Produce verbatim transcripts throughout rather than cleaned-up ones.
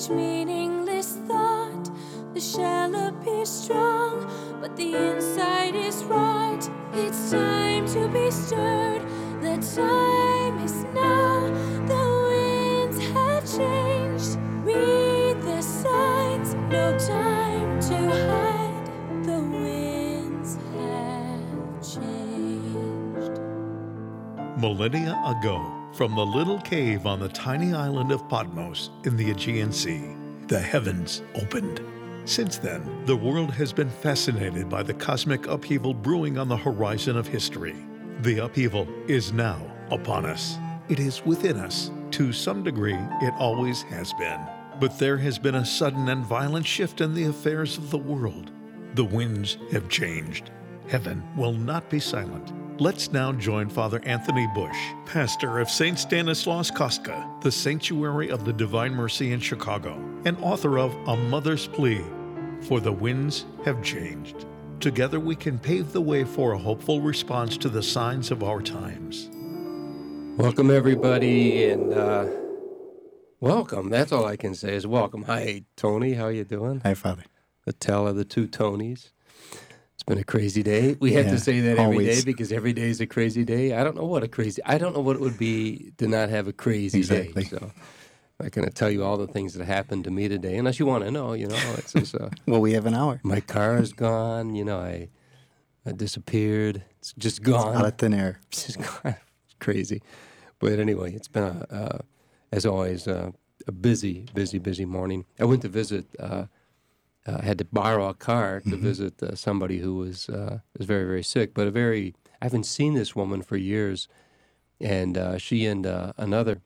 each meaningless thought. The shell appears strong, but the inside is right. It's time to be stirred. The time is now. The winds have changed. Read the signs. No time to hide. The winds have changed. Millennia ago, from the little cave on the tiny island of Patmos in the Aegean Sea, the heavens opened. Since then, the world has been fascinated by the cosmic upheaval brewing on the horizon of history. The upheaval is now upon us. It is within us. To some degree, it always has been. But there has been a sudden and violent shift in the affairs of the world. The winds have changed. Heaven will not be silent. Let's now join Father Anthony Bush, pastor of Saint Stanislaus Kostka, the Sanctuary of the Divine Mercy in Chicago, and author of A Mother's Plea, For the Winds Have Changed. Together we can pave the way for a hopeful response to the signs of our times. Welcome, everybody, and uh, welcome. That's all I can say is welcome. Hi, Tony. How you doing? Hi, Father. The tell of the two Tonys. It's been a crazy day. We have Yeah, to say that every always. day because every day is a crazy day. I don't know what a crazy. I don't know what it would be to not have a crazy Exactly. day. So I'm not going to tell you all the things that happened to me today, unless you want to know. You know, it's just, uh, Well, we have an hour. my car is gone. You know, I, I disappeared. It's just Out gone. of thin air. It's just gone. It's crazy. But anyway, it's been a, uh, as always, uh, a busy, busy, busy morning. I went to visit. Uh, I uh, had to borrow a car to Mhm. visit uh, somebody who was uh, was very, very sick. But a very, I haven't seen this woman for years, and uh, she and uh, another,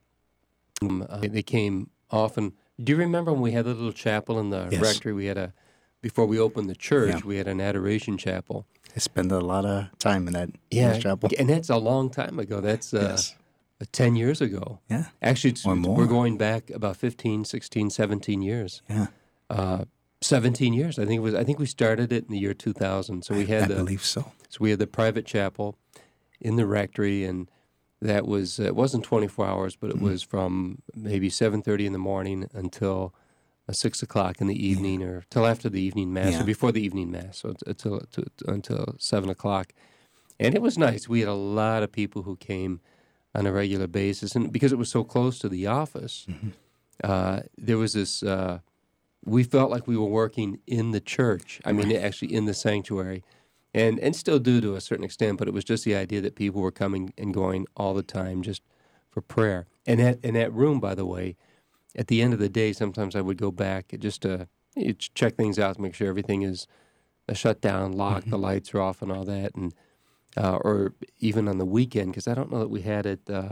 um, uh, they came often. Do you remember when we had the little chapel in the Yes. rectory? We had a, before we opened the church, Yeah. we had an adoration chapel. I spend a lot of time in that, in Yeah, that chapel. and that's a long time ago. That's uh, Yes. uh, ten years ago. Yeah. Actually, it's, Or more. we're going back about fifteen, sixteen, seventeen years. Yeah. Uh, seventeen years. I think it was. I think we started it in the year two thousand. So we I, had I the believe so. so we had the private chapel in the rectory, and that was uh, it wasn't twenty-four hours, but it Mhm. was from maybe seven thirty in the morning until uh, six o'clock in the evening, or till after the evening mass, Yeah. or before the evening mass, so t- till to, until seven o'clock. And it was nice. We had a lot of people who came on a regular basis, and because it was so close to the office, Mhm. uh, there was this. Uh, we felt like we were working in the church. I mean, Right. actually in the sanctuary, and and still do to a certain extent. But it was just the idea that people were coming and going all the time just for prayer. And that in that room, by the way, at the end of the day, sometimes I would go back just to you ch- check things out, to make sure everything is uh, shut down, locked, Mhm. the lights are off, and all that, and uh, or even on the weekend, because I don't know that we had it. Uh,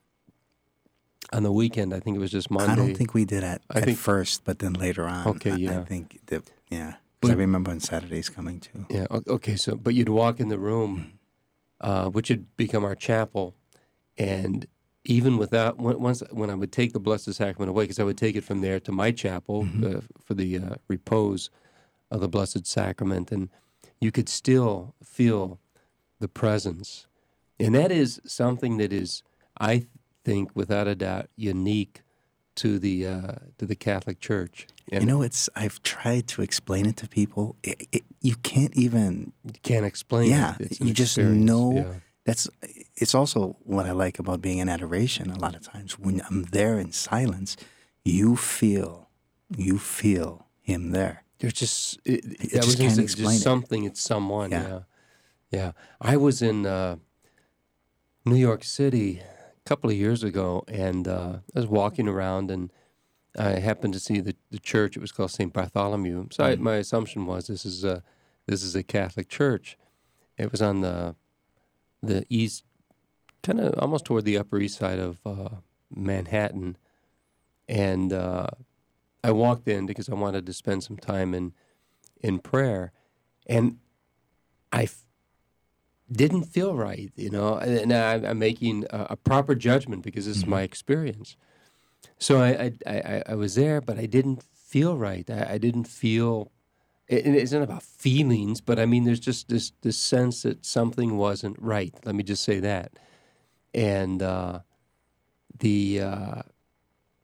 On the weekend, I think it was just Monday. I don't think we did at, I at think- first, but then later on. Okay, I, yeah. I think that, yeah. But- Because I remember on Saturdays coming too. Yeah. o- Okay. So, but you'd walk in the room, uh, which had become our chapel, and even without when- once when I would take the Blessed Sacrament away, because I would take it from there to my chapel Mhm. uh, for the uh, repose of the Blessed Sacrament, and you could still feel the presence, and that is something that is, I think, without a doubt, unique to the uh, to the Catholic Church. And You know, it's. I've tried to explain it to people. It, it, you can't even. you can't explain Yeah, it. It's an you just experience. know. Yeah. That's. It's also what I like about being in adoration. A lot of times when I'm there in silence, you feel, you feel him there. There's just it, You that just was can't just, explain just it. something. It's someone. Yeah. Yeah. yeah, I was in uh, New York City a couple of years ago, and uh, I was walking around, and I happened to see the, the church. It was called Saint Bartholomew. So I, Mhm. my assumption was this is a this is a Catholic church. It was on the the east, kind of almost toward the Upper East Side of uh, Manhattan, and uh, I walked in because I wanted to spend some time in in prayer, and I f- didn't feel right, you know. And I, I'm making a, a proper judgment because this is my experience. So I, I I I was there, but I didn't feel right. I, I didn't feel. It, it isn't about feelings, but I mean, there's just this this sense that something wasn't right. Let me just say that, and uh, the. Uh,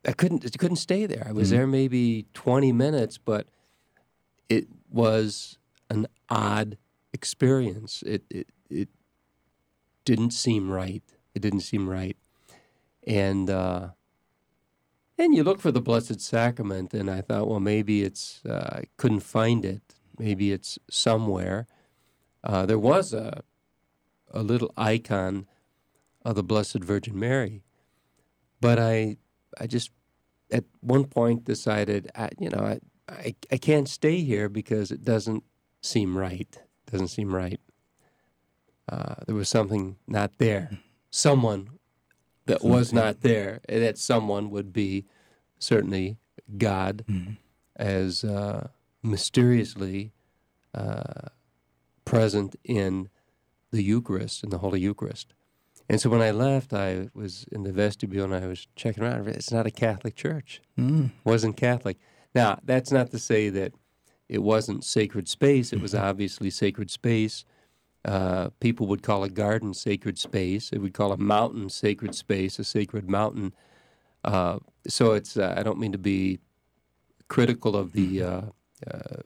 I couldn't I couldn't stay there. I was Mm-hmm. there maybe twenty minutes, but it was an odd experience. It it it didn't seem right. It didn't seem right, and uh, and you look for the Blessed Sacrament, and I thought, well, maybe it's uh, I couldn't find it. Maybe it's somewhere. Uh, there was a a little icon of the Blessed Virgin Mary, but I I just at one point decided, I, you know, I, I I can't stay here because it doesn't seem right. It doesn't seem right. Uh, there was something not there. Someone that was not there. And that someone would be certainly God, Mm-hmm. as uh, mysteriously uh, present in the Eucharist, in the Holy Eucharist. And so when I left, I was in the vestibule and I was checking around. It's not a Catholic church. Mm. Wasn't Catholic. Now, that's not to say that it wasn't sacred space. It was obviously sacred space. Uh, people would call a garden sacred space. They would call a mountain sacred space, a sacred mountain. Uh, so it's, uh, I don't mean to be critical of the, uh, uh,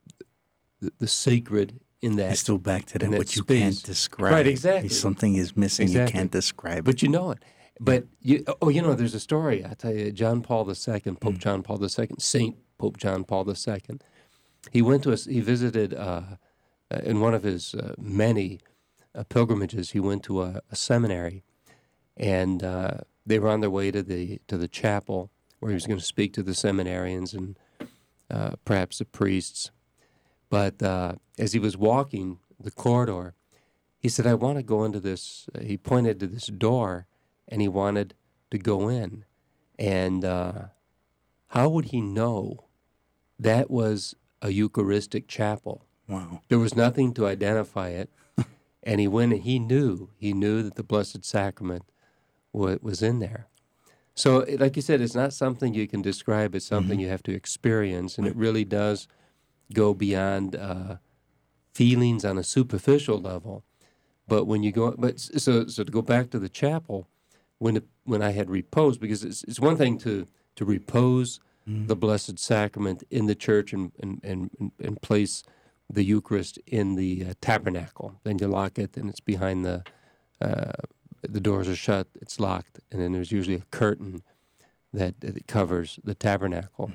the, the sacred in that. It's still back to that, in that what you space. can't describe. Right, exactly. Something is missing, Exactly. you can't describe it. But you know it. But, you, oh, you know, there's a story. I tell you, John Paul the Second, Pope John Paul the Second, Saint Pope John Paul the Second, he went to us, he visited, uh, uh, in one of his uh, many uh, pilgrimages, he went to a, a seminary, and uh, they were on their way to the to the chapel where he was going to speak to the seminarians and uh, perhaps the priests. But uh, as he was walking the corridor, he said, I want to go into this, uh, he pointed to this door, and he wanted to go in. And uh, how would he know that was a Eucharistic chapel? Wow. There was nothing to identify it. And he went and he knew, he knew that the Blessed Sacrament wa- was in there. So, it- like you said, it's not something you can describe. It's something you have to experience. And it really does go beyond uh, feelings on a superficial level. But when you go, but s- so so to go back to the chapel, when it, when I had reposed, because it's it's one thing to to repose the Blessed Sacrament in the church and and and, and place the Eucharist in the uh, tabernacle. Then you lock it, and it's behind the uh, the doors are shut. It's locked, and then there's usually a curtain that, that covers the tabernacle.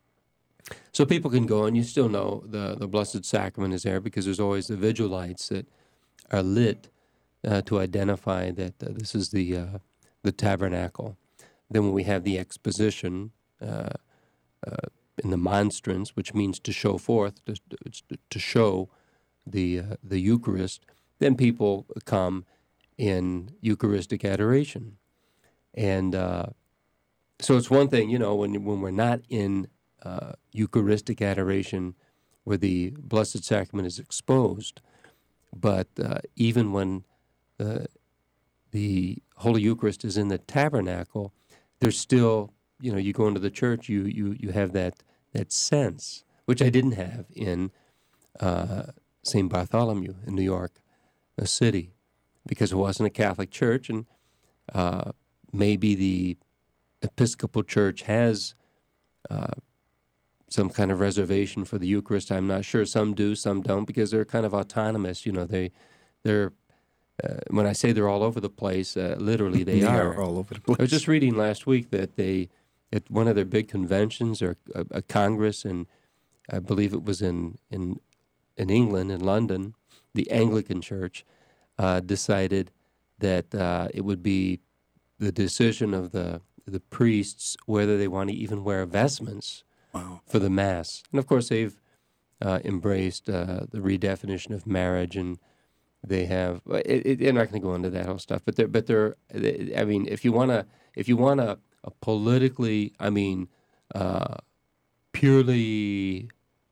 So people can go, and you still know the, the Blessed Sacrament is there because there's always the vigil lights that are lit uh, to identify that uh, this is the uh, the tabernacle. Then when we have the exposition uh, uh, in the monstrance, which means to show forth, to, to, to show the uh, the Eucharist, then people come in Eucharistic adoration. And uh, so it's one thing, you know, when when we're not in uh, Eucharistic adoration where the Blessed Sacrament is exposed, but uh, even when uh, the Holy Eucharist is in the tabernacle, there's still, you know, you go into the church, you you you have that that sense, which I didn't have in uh, Saint Bartholomew in New York City, because it wasn't a Catholic church, and uh, maybe the Episcopal Church has uh, some kind of reservation for the Eucharist. I'm not sure. Some do, some don't, because they're kind of autonomous. You know, they they're uh, when I say they're all over the place, uh, literally they, They are. are all over the place. I was just reading last week that they, at one of their big conventions or a, a congress, and I believe it was in, in in England, in London, the Anglican Church uh, decided that uh, it would be the decision of the the priests whether they want to even wear vestments Wow. for the Mass. And of course, they've uh, embraced uh, the redefinition of marriage, and they have. It, it, they're not going to go into that whole stuff, but they're. But they're. I mean, if you want to, if you want a, a politically, I mean, uh, purely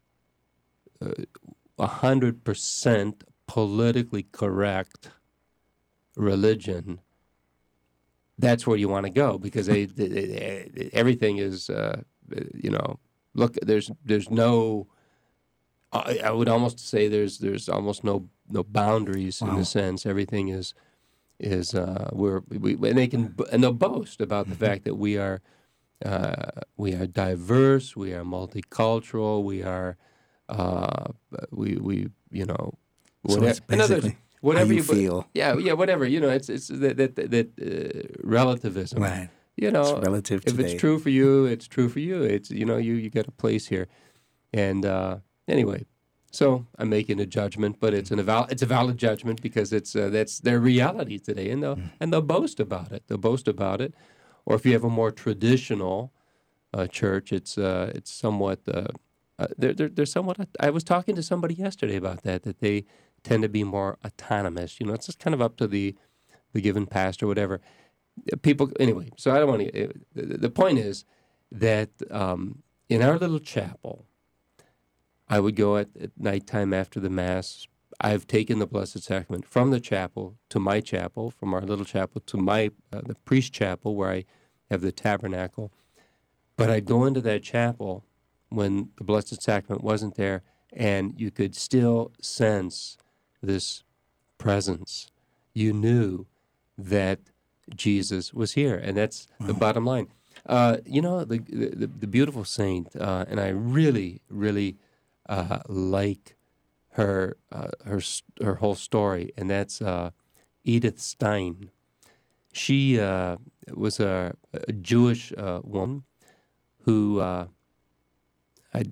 a hundred percent politically correct religion, that's where you want to go, because they, they, they everything is, uh, you know, look, there's there's no. I, I would almost say there's there's almost no no boundaries in Wow. a sense. Everything is is uh, we're we and they can and they'll boast about the fact that we are Uh, we are diverse. We are multicultural. We are, uh, we we you know, So whatever. it's basically whatever how you put- feel. Yeah, yeah, whatever. You know, it's it's that that, that uh, relativism. Right. You know, It's relative if today. it's true for you, it's true for you. It's you know, you you got a place here, and uh, anyway, so I'm making a judgment, but it's an eval- it's a valid judgment because it's uh, that's their reality today, and they'll and they'll boast about it. They'll boast about it, or if you have a more traditional uh, church, it's uh, it's somewhat uh, uh, they're, they're they're somewhat. I was talking to somebody yesterday about that that they tend to be more autonomous. You know, it's just kind of up to the the given pastor, whatever. People anyway. So I don't want to. The, the point is that um, in our little chapel, I would go at, at nighttime after the Mass. I've taken the Blessed Sacrament from the chapel to my chapel, from our little chapel to my uh, the priest chapel where I have the tabernacle. But I'd go into that chapel when the Blessed Sacrament wasn't there, and you could still sense this presence. You knew that Jesus was here, and that's the bottom line. Uh, you know, the, the the beautiful saint, uh, and I really, really uh, like her uh, her her whole story, and that's uh, Edith Stein. She uh, was a, a Jewish uh, woman who uh, I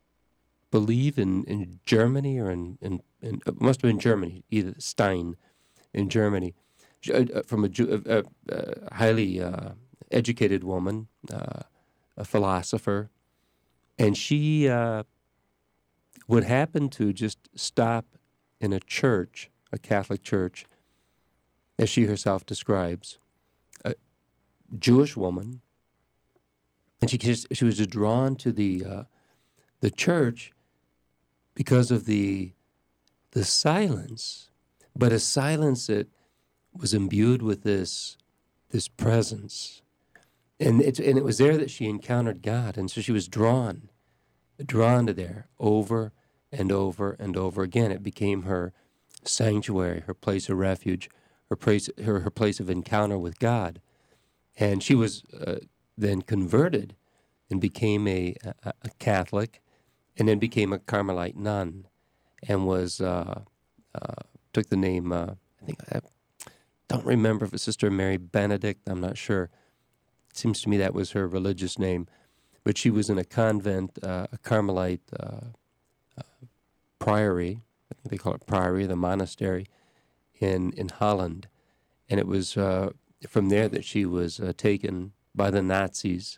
believe in, in Germany or in, in, in it must have been Germany, Edith Stein in Germany. From a, Jew, a, a highly uh, educated woman, uh, a philosopher, and she uh, would happen to just stop in a church, a Catholic church, as she herself describes, a Jewish woman, and she just, she was drawn to the uh, the church because of the the silence, but a silence that was imbued with this this presence, and it and it was there that she encountered God, and so she was drawn, drawn to there over and over and over again. It became her sanctuary, her place of refuge, her place her, her place of encounter with God, and she was uh, then converted and became a, a a Catholic, and then became a Carmelite nun, and was uh, uh, took the name uh, I think. I, don't remember if it's Sister Mary Benedict. I'm not sure. It seems to me that was her religious name. But she was in a convent, uh, a Carmelite uh, uh, priory. I think they call it priory, the monastery, in, in Holland. And it was uh, from there that she was uh, taken by the Nazis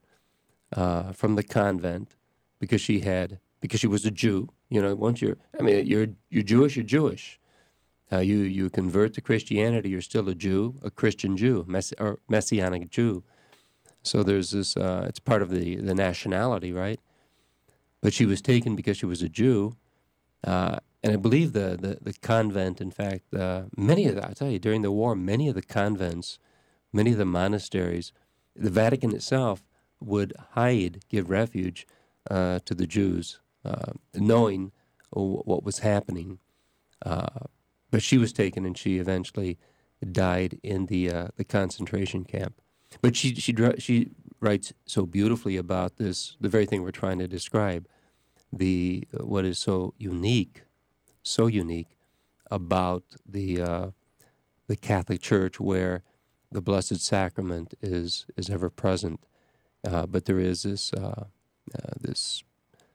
uh, from the convent because she had, because she was a Jew. You know, once you're, I mean, you're you're Jewish, you're Jewish. Uh, you you convert to Christianity, you're still a Jew, a Christian Jew, mess, or Messianic Jew. So there's this, uh, it's part of the, the nationality, right? But she was taken because she was a Jew. Uh, and I believe the, the, the convent, in fact, uh, many of the, I tell you, during the war, many of the convents, many of the monasteries, the Vatican itself would hide, give refuge uh, to the Jews, uh, knowing what was happening. Uh, But she was taken, and she eventually died in the uh, the concentration camp. But she she she writes so beautifully about this, the very thing we're trying to describe, the uh, what is so unique, so unique about the uh, the Catholic Church, where the Blessed Sacrament is is ever present, uh, but there is this uh, uh, this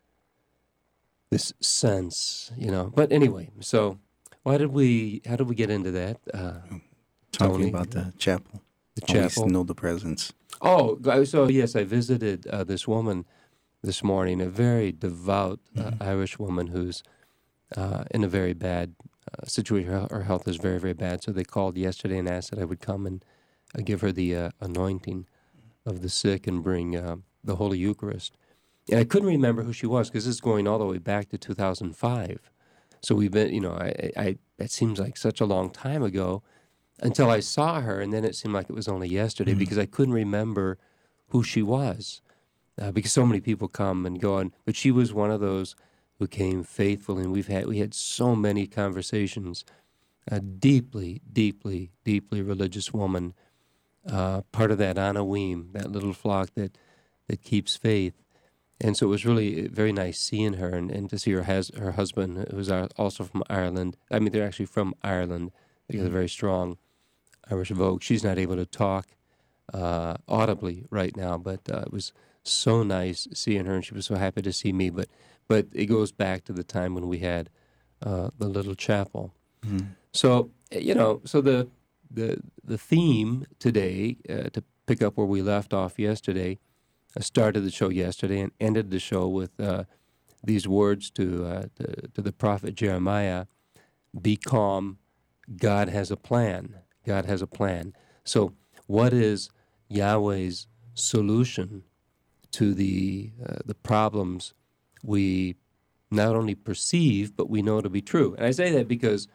this sense, you know. But anyway, so. Why did we? How did we get into that? Uh, Talking Tony? about the chapel. The Always chapel. know the presence. Oh, so yes, I visited uh, this woman this morning, a very devout uh, mm-hmm. Irish woman who's uh, in a very bad uh, situation. Her, her health is very, very bad. So they called yesterday and asked that I would come and uh, give her the uh, anointing of the sick and bring uh, the Holy Eucharist. And I couldn't remember who she was because this is going all the way back to two thousand five. So we've been, you know, I, I, it seems like such a long time ago until I saw her, and then it seemed like it was only yesterday mm-hmm. because I couldn't remember who she was uh, because so many people come and go on. But she was one of those who came faithful, and we've had we had so many conversations. A deeply, deeply, deeply religious woman, uh, part of that Anawim, that little flock that that keeps faith. And so it was really very nice seeing her and, and to see her has her husband, who's also from Ireland. I mean, they're actually from Ireland. They have a very strong Irish vogue. She's not able to talk uh, audibly right now, but uh, it was so nice seeing her, and she was so happy to see me. But but it goes back to the time when we had uh, the little chapel. Mm-hmm. So you know, so the the the theme today, uh, to pick up where we left off yesterday. I started the show yesterday and ended the show with uh, these words to, uh, to to the prophet Jeremiah: "Be calm, God has a plan. God has a plan." So, what is Yahweh's solution to the uh, the problems we not only perceive but we know to be true? And I say that because,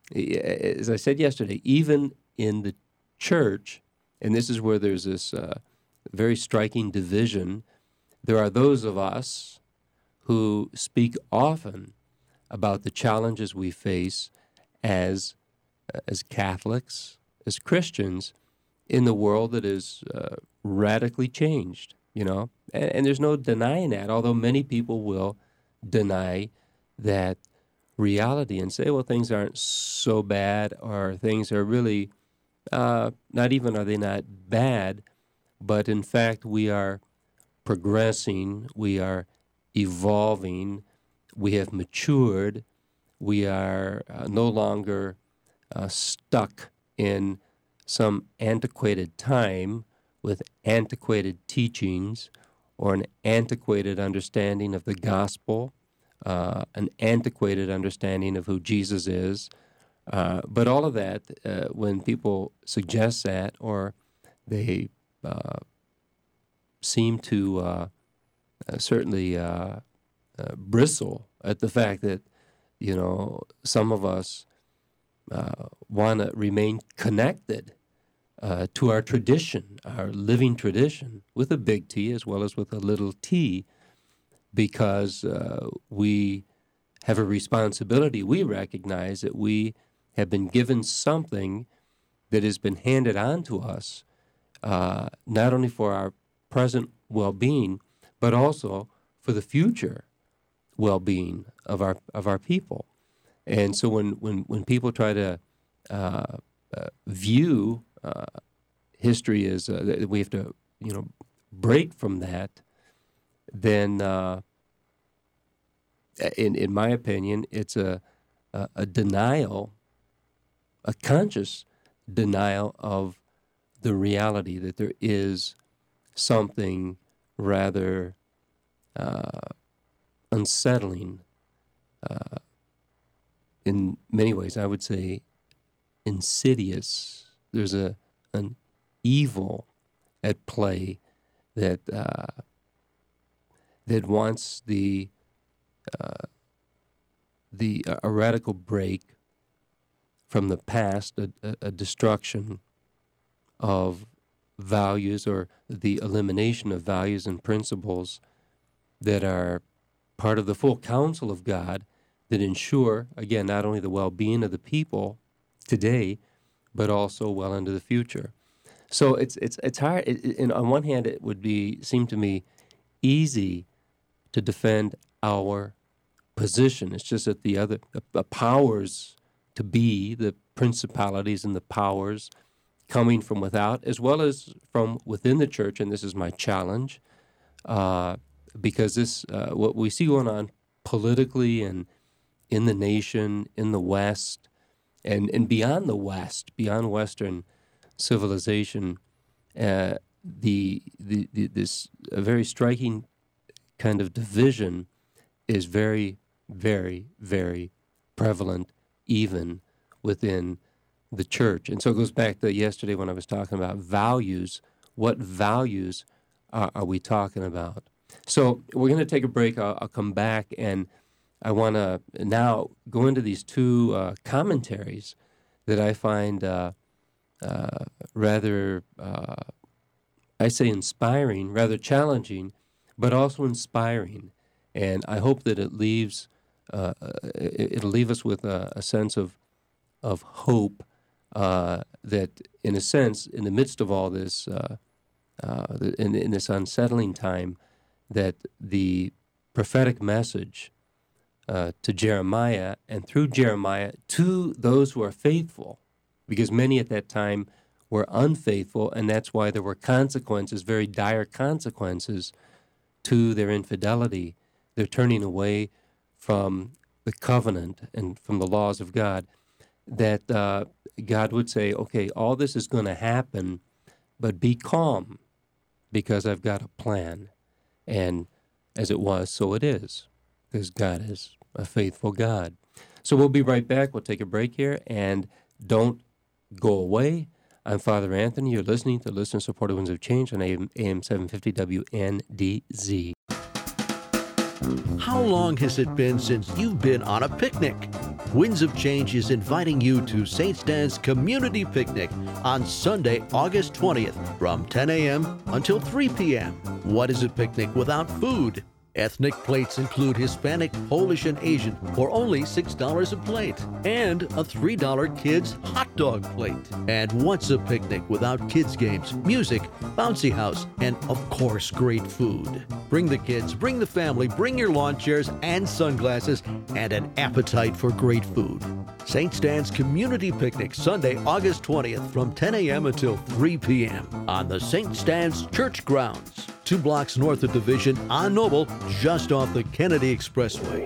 as I said yesterday, even in the church, and this is where there's this. Uh, very striking division. There are those of us who speak often about the challenges we face as as Catholics, as Christians, in the world that is uh, radically changed, you know? And, and there's no denying that, although many people will deny that reality and say, well, things aren't so bad, or things are really, uh, not even are they not bad, but in fact, we are progressing, we are evolving, we have matured, we are uh, no longer uh, stuck in some antiquated time with antiquated teachings or an antiquated understanding of the gospel, uh, an antiquated understanding of who Jesus is. Uh, but all of that, uh, when people suggest that, or they Uh, seem to uh, uh, certainly uh, uh, bristle at the fact that, you know, some of us uh, want to remain connected uh, to our tradition, our living tradition, with a big T as well as with a little t, because uh, we have a responsibility. We recognize that we have been given something that has been handed on to us, Uh, not only for our present well-being, but also for the future well-being of our of our people. And so when when, when people try to uh, uh, view uh, history as uh, that we have to, you know, break from that, then uh, in in my opinion, it's a, a a denial, a conscious denial of the reality that there is something rather uh, unsettling, uh, in many ways, I would say insidious. There's a an evil at play that uh, that wants the uh, the a radical break from the past, a, a, a destruction of values, or the elimination of values and principles that are part of the full counsel of God that ensure, again, not only the well-being of the people today, but also well into the future. So it's it's it's hard. It, it, and on one hand, it would be seem to me easy to defend our position. It's just that the other the, the powers to be, the principalities and the powers coming from without as well as from within the church, and this is my challenge, uh, because this uh, what we see going on politically and in the nation, in the West, and, and beyond the West, beyond Western civilization, uh, the, the the this a very striking kind of division is very, very, very prevalent even within the church. And so it goes back to yesterday when I was talking about values. What values are, are we talking about? So we're going to take a break. I'll, I'll come back, and I want to now go into these two uh, commentaries that I find uh, uh, rather, uh, I say inspiring, rather challenging, but also inspiring. And I hope that it leaves, uh, it'll leave us with a, a sense of of hope uh, that, in a sense, in the midst of all this uh, uh, in, in this unsettling time, that the prophetic message uh, to Jeremiah and through Jeremiah to those who are faithful, because many at that time were unfaithful, and that's why there were consequences, very dire consequences to their infidelity. They're turning away from the covenant and from the laws of God, that uh, God would say, okay, all this is going to happen, but be calm, because I've got a plan. And as it was, so it is, because God is a faithful God. So we'll be right back. We'll take a break here, and don't go away. I'm Father Anthony. You're listening to Listener-Supported Winds of Change on A M seven fifty W N D Z. How long has it been since you've been on a picnic? Winds of Change is inviting you to Saint Stan's Community Picnic on Sunday, August twentieth from ten a.m. until three p.m. What is a picnic without food? Ethnic plates include Hispanic, Polish, and Asian for only six dollars a plate, and a three dollar kids hot dog plate. And what's a picnic without kids games, music, bouncy house, and of course great food? Bring the kids, bring the family, bring your lawn chairs and sunglasses, and an appetite for great food. Saint Stan's Community Picnic, Sunday, August twentieth from ten a.m. until three p.m. on the Saint Stan's Church grounds, two blocks north of Division on Noble, just off the Kennedy Expressway.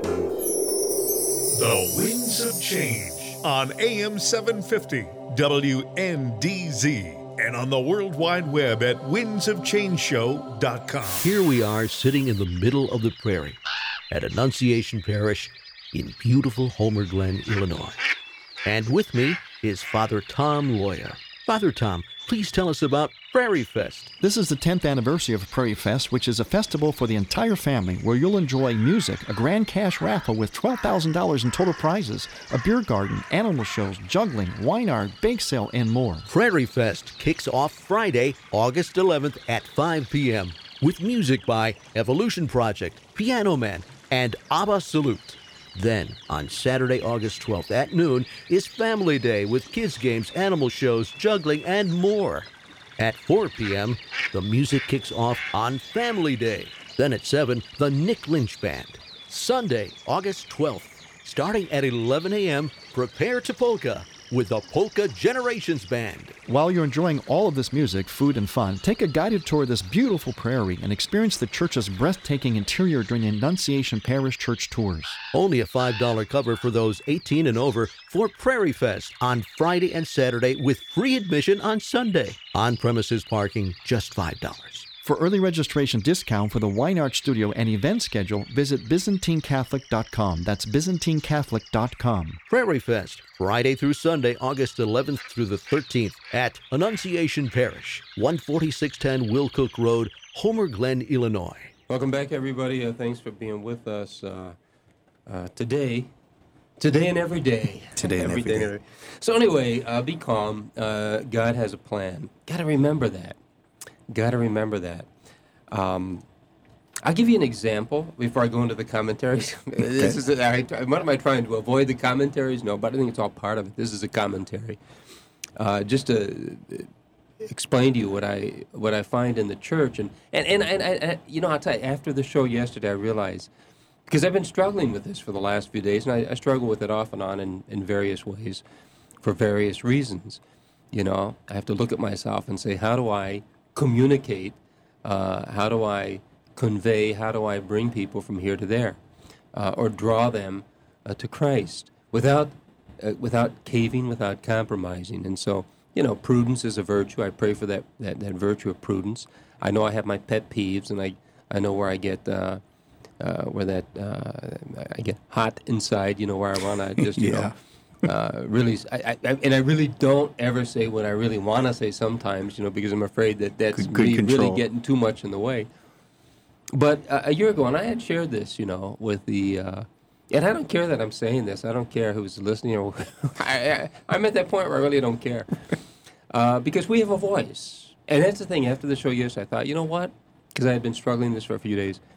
The Winds of Change on A M seven fifty W N D Z and on the World Wide Web at winds of change show dot com. Here we are sitting in the middle of the prairie at Annunciation Parish in beautiful Homer Glen, Illinois. And with me is Father Tom Loya. Father Tom, please tell us about Prairie Fest. This is the tenth anniversary of Prairie Fest, which is a festival for the entire family where you'll enjoy music, a grand cash raffle with twelve thousand dollars in total prizes, a beer garden, animal shows, juggling, wine art, bake sale, and more. Prairie Fest kicks off Friday, August eleventh at five p.m. with music by Evolution Project, Piano Man, and Abba Salute. Then, on Saturday, August twelfth at noon, is Family Day with kids' games, animal shows, juggling, and more. At four p.m., the music kicks off on Family Day. Then at seven, the Nick Lynch Band. Sunday, August twelfth, starting at eleven a.m., prepare to polka with the Polka Generations Band. While you're enjoying all of this music, food, and fun, take a guided tour of this beautiful prairie and experience the church's breathtaking interior during the Annunciation Parish Church tours. Only a five dollar cover for those eighteen and over for Prairie Fest on Friday and Saturday with free admission on Sunday. On-premises parking, just five dollars. For early registration discount for the Wine Art Studio and event schedule, visit byzantine catholic dot com. That's byzantine catholic dot com. Prairie Fest, Friday through Sunday, August eleventh through the thirteenth at Annunciation Parish, one forty-six ten Wilcook Road, Homer Glen, Illinois. Welcome back, everybody. Uh, thanks for being with us uh, uh, today. Today and every day. Today and every day. every day. So anyway, uh, be calm. Uh, God has a plan. Got to remember that. Got to remember that. Um, I'll give you an example before I go into the commentaries. This is a, I, what am I trying to avoid the commentaries? No, but I think it's all part of it. This is a commentary, uh, just to explain to you what I what I find in the church. And and and, and, and, and you know, I'll tell you, after the show yesterday, I realized, because I've been struggling with this for the last few days, and I, I struggle with it off and on in, in various ways, for various reasons. You know, I have to look at myself and say, how do I communicate, uh, how do I convey, how do I bring people from here to there, uh, or draw them uh, to Christ without uh, without caving, without compromising. And so, you know, prudence is a virtue. I pray for that, that, that virtue of prudence. I know I have my pet peeves, and I, I know where I get uh, uh, where that uh, I get hot inside. You know, where I want to just you Yeah. know. Uh, really, I, I, and I really don't ever say what I really want to say sometimes, you know, because I'm afraid that that's Good- good me really control. getting too much in the way. But uh, a year ago, and I had shared this, you know, with the, uh, and I don't care that I'm saying this. I don't care who's listening. Or I, I, I'm at that point where I really don't care. Uh, because we have a voice. And that's the thing. After the show yesterday, I thought, you know what? Because I had been struggling this for a few days.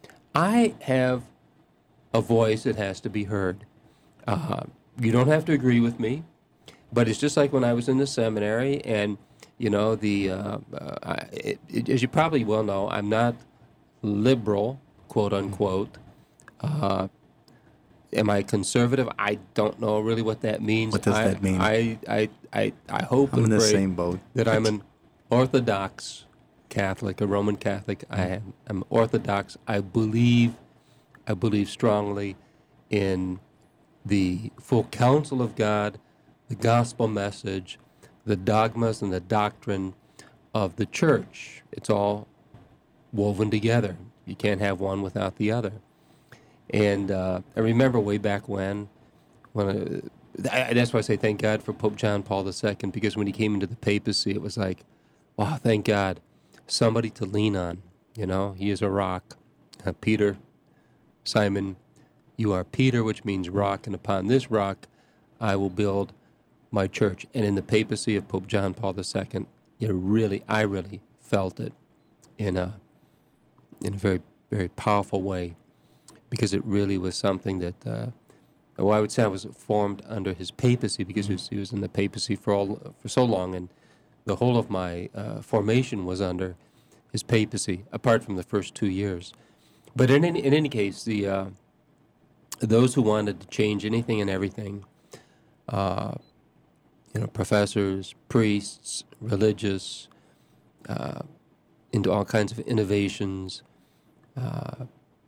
I have a voice that has to be heard. Uh, You don't have to agree with me, but it's just like when I was in the seminary, and You know, the uh, uh, I, it, it, as you probably well know, I'm not liberal, quote unquote. Uh, am I conservative? I don't know really what that means. What does I, that mean? I, I, I, I hope I'm and in the pray same boat. that I'm an Orthodox Catholic, a Roman Catholic. I am I'm Orthodox. I believe, I believe strongly in the full counsel of God, the gospel message, the dogmas and the doctrine of the church. It's all woven together. You can't have one without the other. And uh, I remember way back when, when I, that's why I say thank God for Pope John Paul the Second, because when he came into the papacy, it was like, wow, thank God, somebody to lean on. You know, he is a rock. Uh, Peter, Simon, you are Peter, which means rock, and upon this rock I will build my church. And in the papacy of Pope John Paul the Second, you really, I really felt it in a in a very, very powerful way, because it really was something that, uh, well, I would say I was formed under his papacy, because he was, he was in the papacy for all for so long, and the whole of my uh, formation was under his papacy, apart from the first two years. But in any, in any case, the uh, those who wanted to change anything and everything, uh, you know, professors, priests, religious, uh, into all kinds of innovations, uh,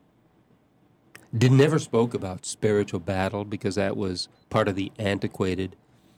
did never spoke about spiritual battle, because that was part of the antiquated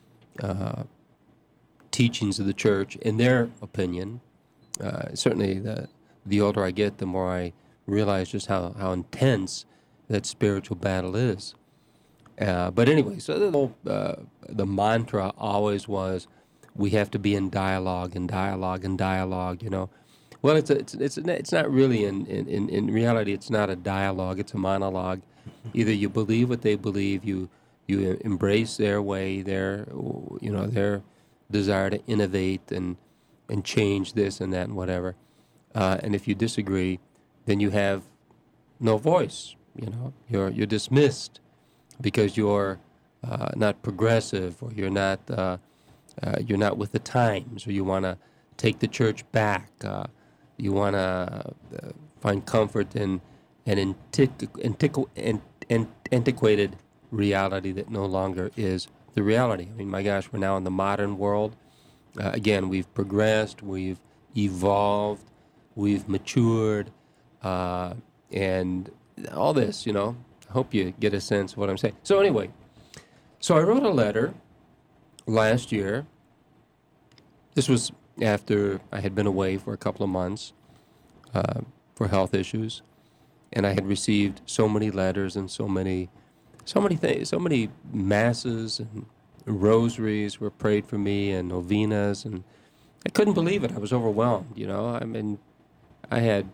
uh, teachings of the church, in their opinion. Uh, certainly, the the older I get, the more I realize just how, how intense that spiritual battle is. Uh, but anyway, so the, whole, uh, the mantra always was, we have to be in dialogue and dialogue and dialogue, you know. Well, it's a, it's it's it's not really in, in, in reality. It's not a dialogue. It's a monologue. Either you believe what they believe, you you embrace their way, their you know their desire to innovate and and change this and that and whatever. Uh, and if you disagree, then you have no voice. You know, you're you're dismissed because you're uh, not progressive, or you're not uh, uh, you're not with the times, or you want to take the church back. Uh, You want to uh, find comfort in an antiqu- antiqu- an antiquated reality that no longer is the reality. I mean, my gosh, we're now in the modern world. Uh, again, we've progressed, we've evolved, we've matured, uh, and all this, you know. I hope you get a sense of what I'm saying. So anyway, so I wrote a letter last year. This was after I had been away for a couple of months uh, for health issues, and I had received so many letters and so many, so many things, so many masses and rosaries were prayed for me, and novenas, and I couldn't believe it. I was overwhelmed, you know. I mean, I had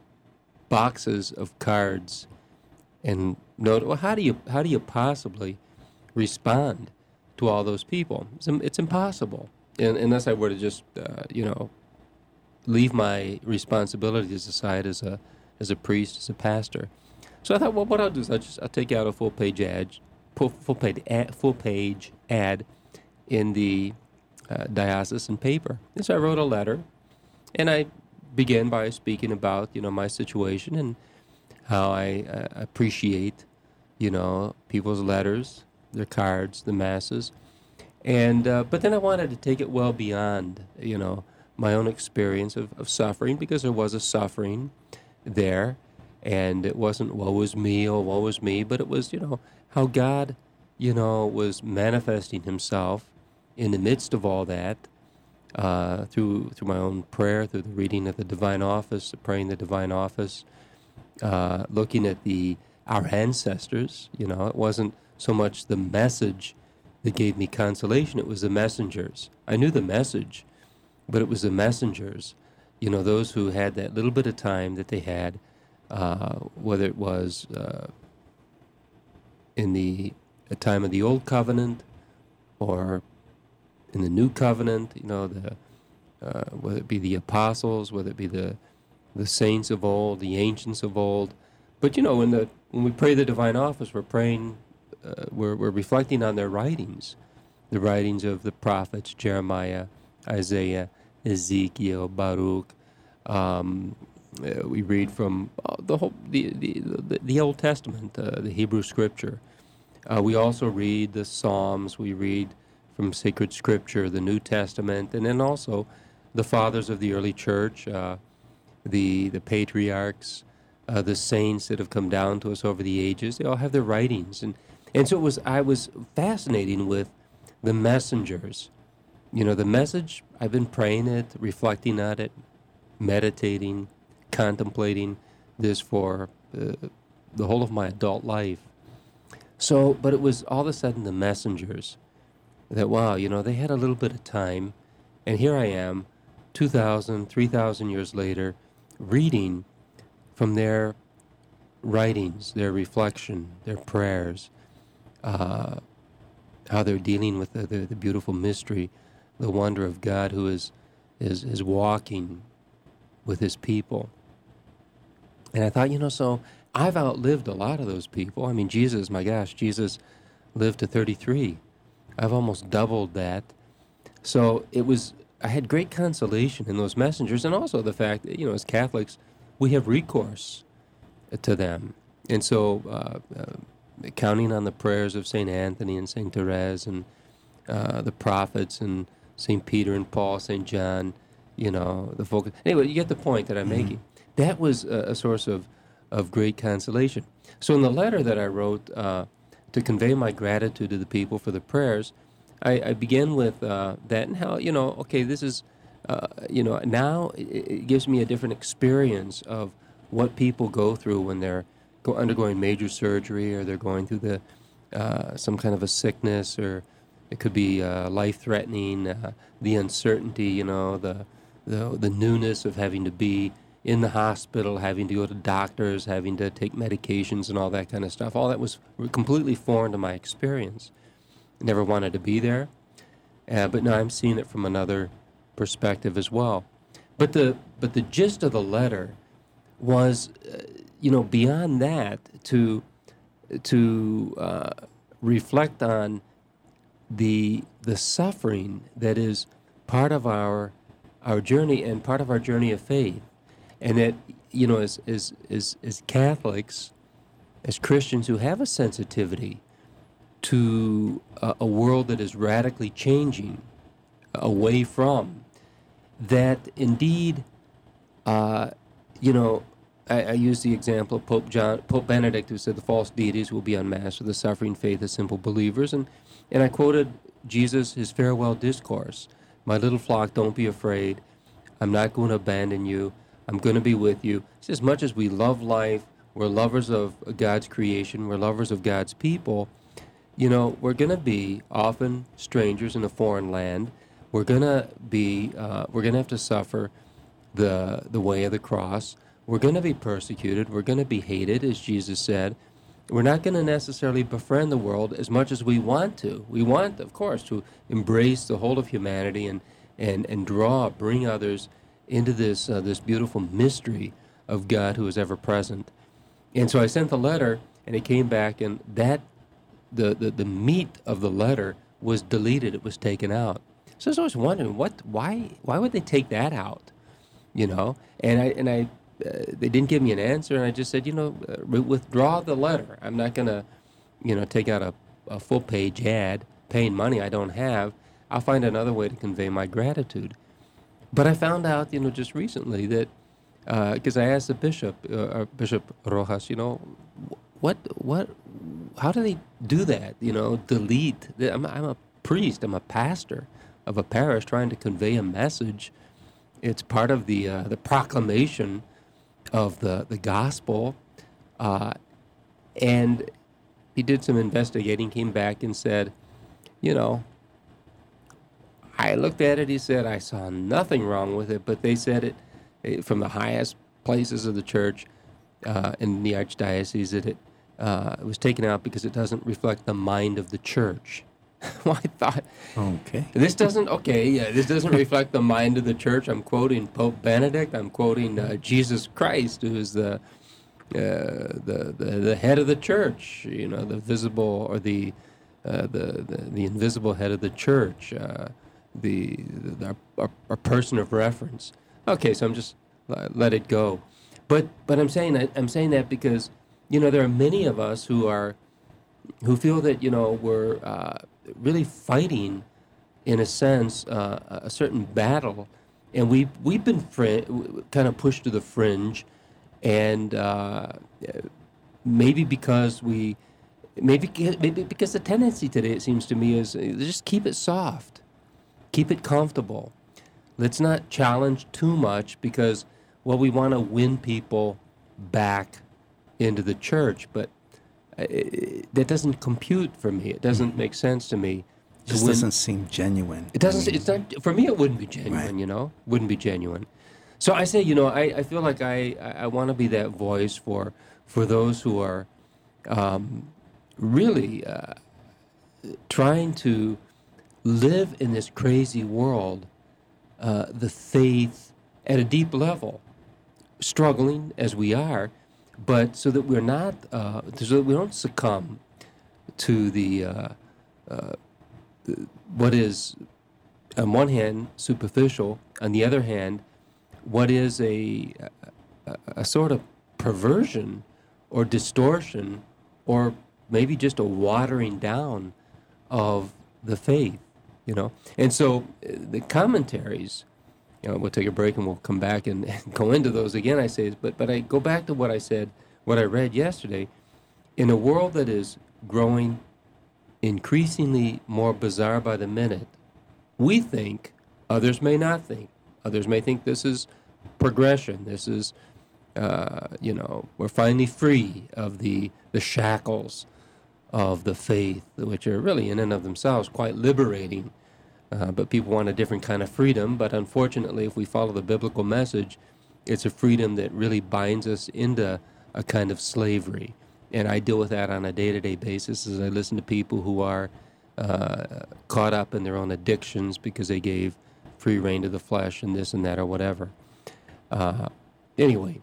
boxes of cards, and note. Well, how do you how do you possibly respond to all those people? It's, it's impossible. Unless I were to just, uh, you know, leave my responsibilities aside as a as a priest, as a pastor. So I thought, well, what I'll do is I'll just I'll take out a full page ad, full, full page ad, full page ad in the uh, diocesan paper. And so I wrote a letter, and I began by speaking about, you know, my situation and how I uh, appreciate, you know, people's letters, their cards, the masses. And uh, but then I wanted to take it well beyond, you know, my own experience of, of suffering, because there was a suffering there, and it wasn't woe is me or woe is me, but it was, you know, how God, you know, was manifesting himself in the midst of all that uh, through through my own prayer, through the reading of the Divine Office, praying the Divine Office, uh, looking at the our ancestors. You know, it wasn't so much the message that gave me consolation. It was the messengers. I knew the message, but it was the messengers, you know, those who had that little bit of time that they had, uh, whether it was uh, in the, the time of the Old Covenant or in the New Covenant, you know, the uh, whether it be the apostles, whether it be the the saints of old, the ancients of old. But, you know, when the when we pray the Divine Office, we're praying Uh, we're, we're reflecting on their writings, the writings of the prophets, Jeremiah, Isaiah, Ezekiel, Baruch. Um, uh, we read from uh, the whole the the, the, the Old Testament, uh, the Hebrew Scripture. Uh, we also read the Psalms. We read from sacred Scripture, the New Testament, and then also the fathers of the early church, uh, the the patriarchs, uh, the saints that have come down to us over the ages. They all have their writings, and and so it was. I was fascinating with the messengers. You know, the message. I've been praying it, reflecting on it, meditating, contemplating this for uh, the whole of my adult life. So, but it was all of a sudden the messengers that, wow, you know, they had a little bit of time, and here I am, two thousand, three thousand years later, reading from their writings, their reflection, their prayers, uh, how they're dealing with the, the, the beautiful mystery, the wonder of God who is, is, is walking with his people. And I thought, you know, so I've outlived a lot of those people. I mean, Jesus, my gosh, Jesus lived to thirty-three. I've almost doubled that. So it was, I had great consolation in those messengers, and also the fact that, you know, as Catholics, we have recourse to them. And so uh, uh, counting on the prayers of Saint Anthony and Saint Therese and uh, the prophets and Saint Peter and Paul, Saint John, you know, the focus. Anyway, you get the point that I'm mm-hmm. making. That was a, a source of, of great consolation. So in the letter that I wrote uh, to convey my gratitude to the people for the prayers, I, I began with uh, that and how, you know, okay, this is, uh, you know, now it, it gives me a different experience of what people go through when they're go, undergoing major surgery or they're going through the uh, some kind of a sickness, or it could be uh, life-threatening, uh, the uncertainty, you know, the, the the newness of having to be in the hospital, having to go to doctors, having to take medications and all that kind of stuff. All that was completely foreign to my experience. Never wanted to be there, uh, but now I'm seeing it from another perspective as well. But the but the gist of the letter was, uh, you know, beyond that, to to uh, reflect on the the suffering that is part of our our journey and part of our journey of faith, and that, you know, as as as, as Catholics, as Christians who have a sensitivity to a, a world that is radically changing away from, that indeed, uh, you know, I, I use the example of Pope John, Pope Benedict, who said the false deities will be unmasked with the suffering faith of simple believers, and and I quoted Jesus, his farewell discourse: "My little flock, don't be afraid. I'm not going to abandon you. I'm going to be with you." He says, as much as we love life, we're lovers of God's creation, we're lovers of God's people, you know, we're going to be often strangers in a foreign land. We're going to be, uh, we're going to have to suffer the the way of the cross. We're going to be persecuted. We're going to be hated, as Jesus said. We're not going to necessarily befriend the world as much as we want to. We want, of course, to embrace the whole of humanity and and, and draw, bring others into this uh, this beautiful mystery of God who is ever present. And so I sent the letter, and it came back, and that the, the, the meat of the letter was deleted. It was taken out. So I was always wondering, what, why, why would they take that out? You know, and I and I, uh, they didn't give me an answer, and I just said, you know, uh, re- withdraw the letter. I'm not gonna, you know, take out a, a full page ad, paying money I don't have. I'll find another way to convey my gratitude. But I found out, you know, just recently that, because uh, I asked the bishop, uh, Bishop Rojas, you know, what, what, how do they do that? You know, delete. I'm, I'm a priest. I'm a pastor of a parish trying to convey a message. It's part of the uh, the proclamation of the the gospel, uh, and he did some investigating. Came back and said, you know, I looked at it. He said I saw nothing wrong with it, but they said it, it from the highest places of the church uh, in the archdiocese that it uh, it was taken out because it doesn't reflect the mind of the church. Well, I thought, okay, this doesn't, okay, yeah, this doesn't reflect the mind of the church. I'm quoting Pope Benedict. I'm quoting uh, Jesus Christ, who is the, uh, the the the head of the church. You know, the visible or the uh, the, the the invisible head of the church. Uh, the, the our, our person of reference. Okay, so I'm just uh, let it go. But but I'm saying that I'm saying that because, you know, there are many of us who are who feel that, you know, we're uh, really fighting, in a sense, uh, a certain battle, and we we've been fr- kind of pushed to the fringe, and uh, maybe because we maybe maybe because the tendency today, it seems to me, is just keep it soft, keep it comfortable. Let's not challenge too much because, well, we want to win people back into the church, but uh, that doesn't compute for me. It doesn't make sense to me. It just win. doesn't seem genuine. It doesn't. It's not for me. It wouldn't be genuine. Right. You know, wouldn't be genuine. So I say, you know, I, I feel like I, I want to be that voice for for those who are um, really uh, trying to live in this crazy world, uh, the faith at a deep level, struggling as we are, but so that we're not, uh, so that we don't succumb to the, uh, uh, the what is, on one hand, superficial, on the other hand, what is a, a, a sort of perversion or distortion or maybe just a watering down of the faith, you know. And so uh, the commentaries, you know, we'll take a break and we'll come back and, and go into those again, I say, but, but I go back to what I said, what I read yesterday. In a world that is growing increasingly more bizarre by the minute, we think, others may not think. Others may think this is progression. This is, uh, you know, we're finally free of the, the shackles of the faith, which are really in and of themselves quite liberating. Uh, but people want a different kind of freedom. But unfortunately, if we follow the biblical message, it's a freedom that really binds us into a kind of slavery. And I deal with that on a day-to-day basis as I listen to people who are uh, caught up in their own addictions because they gave free rein to the flesh and this and that or whatever. Uh, anyway,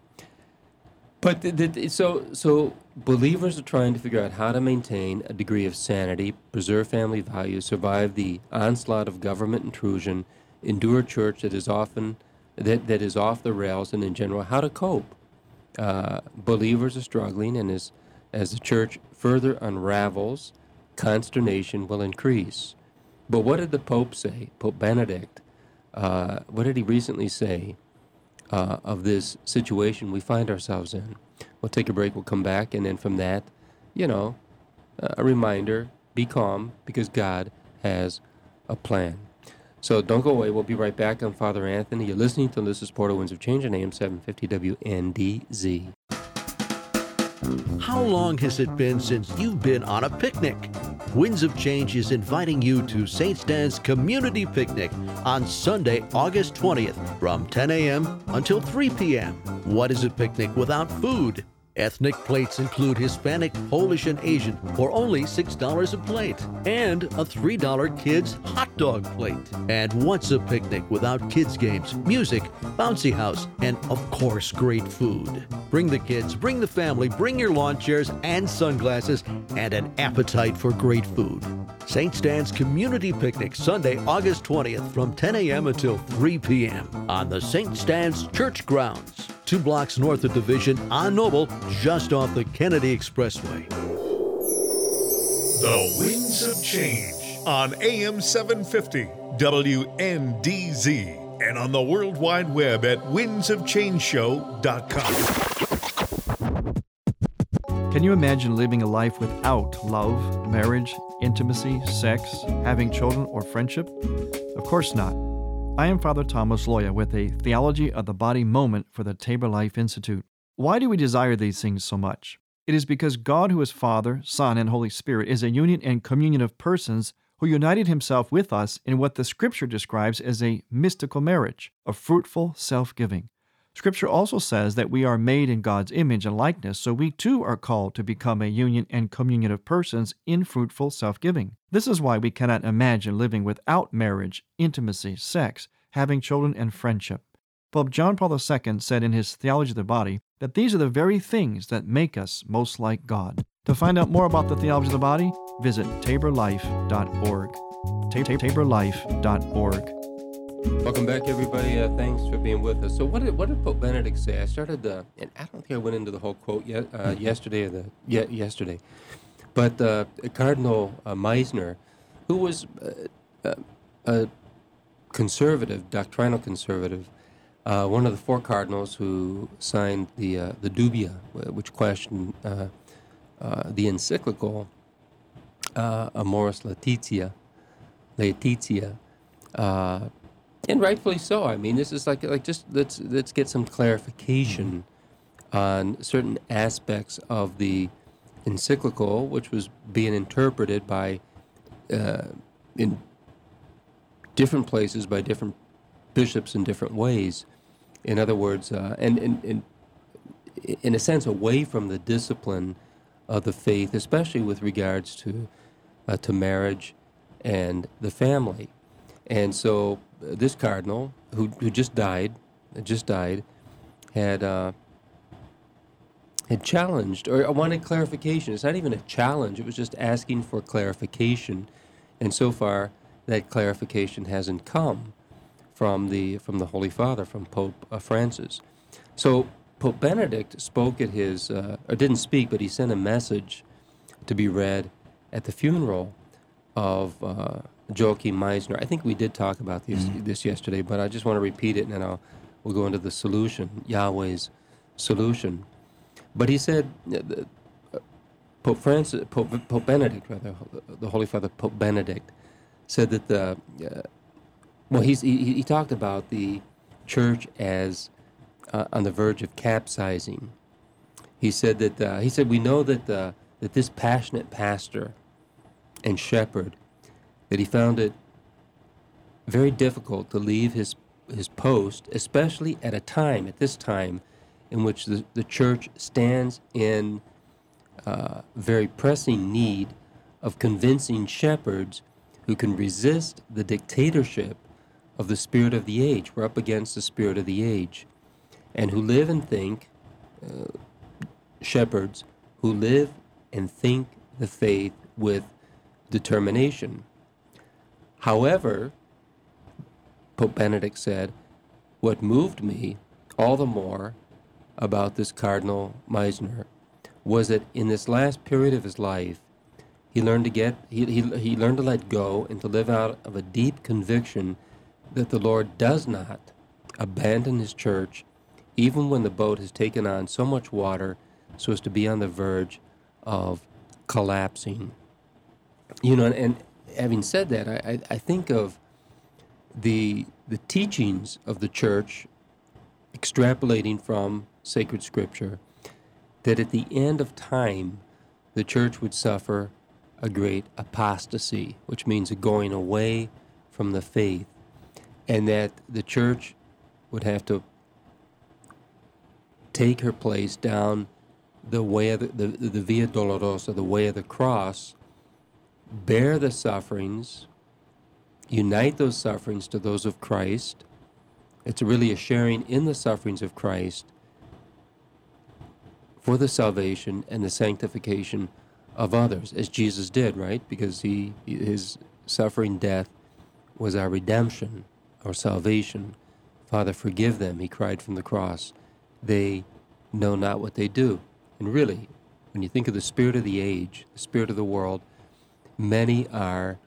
but the, the, so so believers are trying to figure out how to maintain a degree of sanity, preserve family values, survive the onslaught of government intrusion, endure a church that is often that, that is off the rails, and in general, how to cope. Uh, believers are struggling, and as as the church further unravels, consternation will increase. But what did the Pope say, Pope Benedict? Uh, what did he recently say uh, of this situation we find ourselves in? We'll take a break, we'll come back, and then from that, you know, a reminder, be calm, because God has a plan. So don't go away, we'll be right back. I'm Father Anthony. You're listening to This is Portal Winds of Change on A M seven fifty W N D Z. How long has it been since you've been on a picnic? Winds of Change is inviting you to Saint Stan's Community Picnic on Sunday, August twentieth from ten a.m. until three p.m. What is a picnic without food? Ethnic plates include Hispanic, Polish, and Asian for only six dollars a plate, and a three dollars kids hot dog plate. And what's a picnic without kids' games, music, bouncy house, and of course, great food? Bring the kids, bring the family, bring your lawn chairs and sunglasses, and an appetite for great food. Saint Stan's Community Picnic, Sunday, August twentieth from ten a.m. until three p.m. on the Saint Stan's Church grounds, two blocks north of Division on Noble, just off the Kennedy Expressway. The Winds of Change on A M seven fifty W N D Z and on the World Wide Web at winds of change show dot com. Can you imagine living a life without love, marriage, intimacy, sex, having children, or friendship? Of course not. I am Father Thomas Loya with a Theology of the Body moment for the Tabor Life Institute. Why do we desire these things so much? It is because God, who is Father, Son, and Holy Spirit, is a union and communion of persons who united himself with us in what the Scripture describes as a mystical marriage, a fruitful self-giving. Scripture also says that we are made in God's image and likeness, so we too are called to become a union and communion of persons in fruitful self-giving. This is why we cannot imagine living without marriage, intimacy, sex, having children, and friendship. Pope John Paul the Second said in his Theology of the Body that these are the very things that make us most like God. To find out more about the theology of the body, visit tabor life dot org. tabor life dot org. Welcome back, everybody. Uh, thanks for being with us. So, what did what did Pope Benedict say? I started, uh, and I don't think I went into the whole quote yet uh, yesterday or the ye- yesterday, but uh, Cardinal uh, Meissner, who was uh, uh, a conservative, doctrinal conservative, uh, one of the four cardinals who signed the uh, the Dubia, which questioned uh, uh, the encyclical uh, Amoris Laetitia, Laetitia. Uh, And rightfully so. I mean, this is like like just let's let's get some clarification on certain aspects of the encyclical, which was being interpreted by uh, in different places by different bishops in different ways. In other words, uh, and, and, and in a sense, away from the discipline of the faith, especially with regards to uh, to marriage and the family. And so this cardinal, who who just died, just died, had uh, had challenged or wanted clarification. It's not even a challenge; it was just asking for clarification. And so far, that clarification hasn't come from the from the Holy Father, from Pope uh, Francis. So Pope Benedict spoke at his, uh, or didn't speak, but he sent a message to be read at the funeral of Uh, Joachim Meissner. I think we did talk about this, mm-hmm. this yesterday, but I just want to repeat it, and then I'll, we'll go into the solution, Yahweh's solution. But he said, uh, Pope Francis, Pope, Pope Benedict, rather, the Holy Father, Pope Benedict, said that the, uh, well, he's, he, he talked about the church as uh, on the verge of capsizing. He said that, uh, he said, we know that, the, that this passionate pastor and shepherd, that he found it very difficult to leave his his post, especially at a time, at this time, in which the, the church stands in uh, very pressing need of convincing shepherds who can resist the dictatorship of the spirit of the age. We're up against the spirit of the age. And who live and think, uh, shepherds who live and think the faith with determination. However, Pope Benedict said, what moved me all the more about this Cardinal Meissner was that in this last period of his life, he learned to get, he, he, he learned to let go and to live out of a deep conviction that the Lord does not abandon his church, even when the boat has taken on so much water so as to be on the verge of collapsing. You know, and, and having said that, I, I think of the the teachings of the church, extrapolating from sacred scripture, that at the end of time, the church would suffer a great apostasy, which means a going away from the faith, and that the church would have to take her place down the way of the, the, the Via Dolorosa, the way of the cross, bear the sufferings, unite those sufferings to those of Christ. It's really a sharing in the sufferings of Christ for the salvation and the sanctification of others, as Jesus did, right? Because he, his suffering death was our redemption, our salvation. Father, forgive them, he cried from the cross. They know not what they do. And really, when you think of the spirit of the age, the spirit of the world, many are,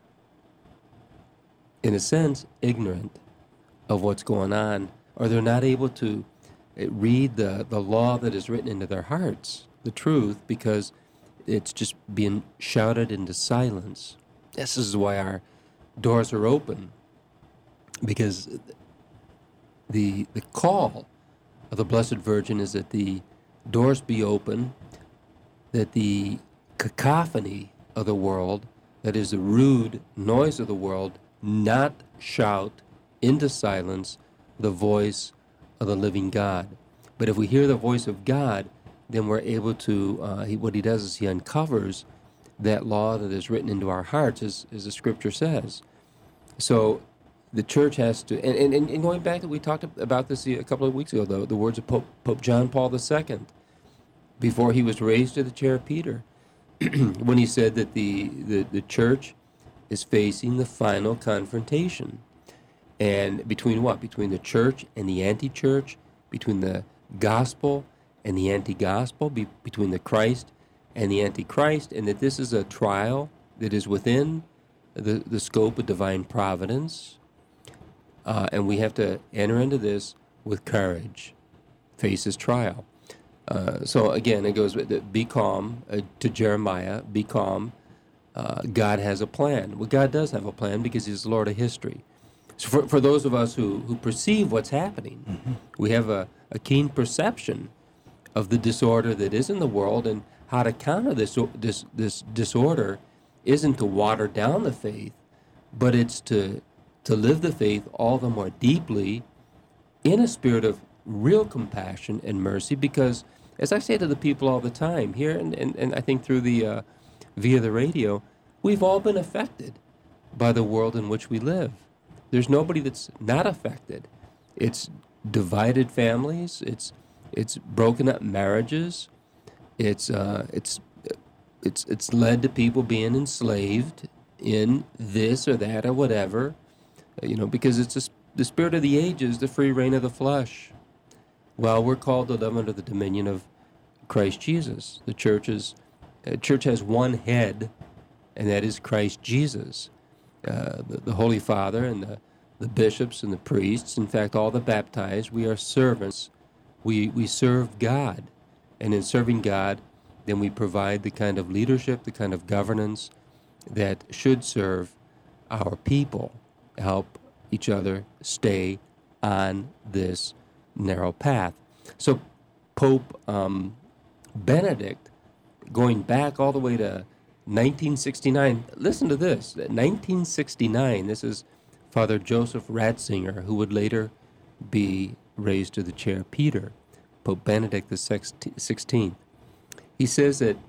in a sense, ignorant of what's going on, or they're not able to read the, the law that is written into their hearts, the truth, because it's just being shouted into silence. This is why our doors are open, because the the call of the Blessed Virgin is that the doors be open, that the cacophony of the world, that is the rude noise of the world, not shout into silence the voice of the living God. But if we hear the voice of God, then we're able to, uh, he, what he does is he uncovers that law that is written into our hearts, as, as the scripture says. So the church has to, and, and, and going back, we talked about this a couple of weeks ago, the, the words of Pope, Pope John Paul the Second, before he was raised to the chair of Peter, when he said that the, the, the church is facing the final confrontation. And between what? Between the church and the anti-church, between the gospel and the anti-gospel, be, between the Christ and the antichrist, and that this is a trial that is within the, the scope of divine providence. Uh, and we have to enter into this with courage, face this trial. Uh, so again, it goes with the, be calm, uh, to Jeremiah, be calm. Uh, God has a plan. Well, God does have a plan because he's the Lord of history. So for, for those of us who, who perceive what's happening, mm-hmm. we have a, a keen perception of the disorder that is in the world, and how to counter this, this, this disorder isn't to water down the faith, but it's to, to live the faith all the more deeply in a spirit of real compassion and mercy, because as I say to the people all the time here, and, and, and I think through the uh, via the radio, we've all been affected by the world in which we live. There's nobody that's not affected. It's divided families. It's it's broken up marriages. It's uh it's it's it's led to people being enslaved in this or that or whatever, you know, because it's a, the spirit of the ages, the free reign of the flesh. Well, we're called to live under the dominion of Christ Jesus. The church is, uh, church has one head, and that is Christ Jesus. Uh, the, the Holy Father and the, the bishops and the priests, in fact, all the baptized, we are servants. We we serve God. And in serving God, then we provide the kind of leadership, the kind of governance that should serve our people, help each other stay on this narrow path. So Pope um, Benedict, going back all the way to nineteen sixty-nine, listen to this, nineteen sixty-nine, this is Father Joseph Ratzinger, who would later be raised to the chair of Peter, Pope Benedict the sixteenth. He says that,